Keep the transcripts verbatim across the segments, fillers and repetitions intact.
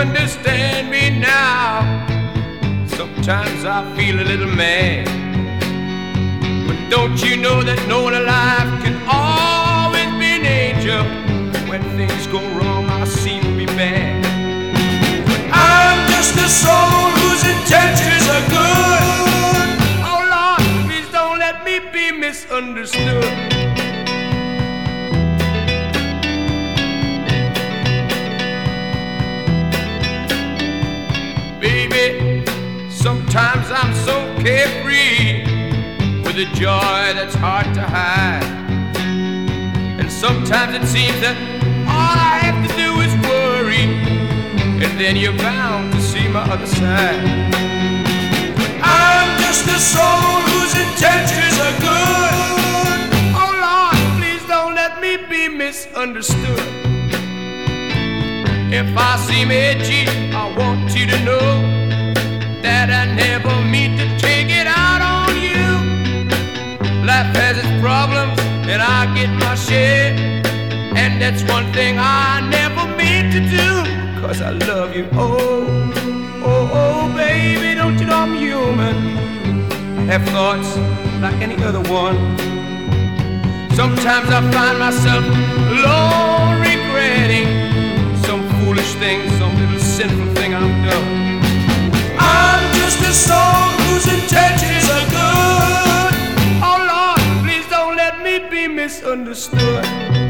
understand me now. Sometimes I feel a little mad, but don't you know that no one alive can always be an angel? When things go wrong, I seem to be bad. But I'm just a soul whose intentions are good. Oh Lord, please don't let me be misunderstood. Baby, sometimes I'm so carefree, with a joy that's hard to hide. And sometimes it seems that all I have to do is worry, and then you're bound to see my other side. I'm just a soul whose intentions are good. Oh Lord, please don't let me be misunderstood. If I seem edgy, I want you to know that I never mean to take it out on you. Life has its problems, and I get my share, and that's one thing I never mean to do, 'cause I love you. Oh, oh, oh, baby, don't you know I'm human? I have thoughts like any other one. Sometimes I find myself alone regretting some foolish thing, some little sinful thing I've done. I'm just a soul whose intentions are good. Oh Lord, please don't let me be misunderstood.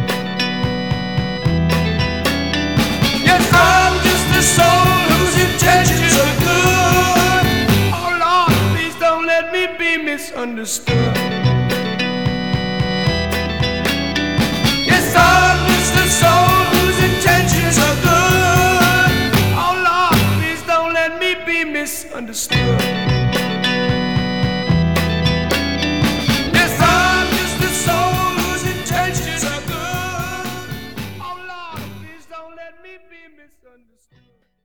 Yes, I'm just a soul whose intentions are good. Oh Lord, please don't let me be misunderstood. Yes, I'm just a soul whose intentions are good. Oh Lord, please don't let me be misunderstood. Yes, I'm just a soul whose intentions are good. Oh Lord, please don't let me be misunderstood.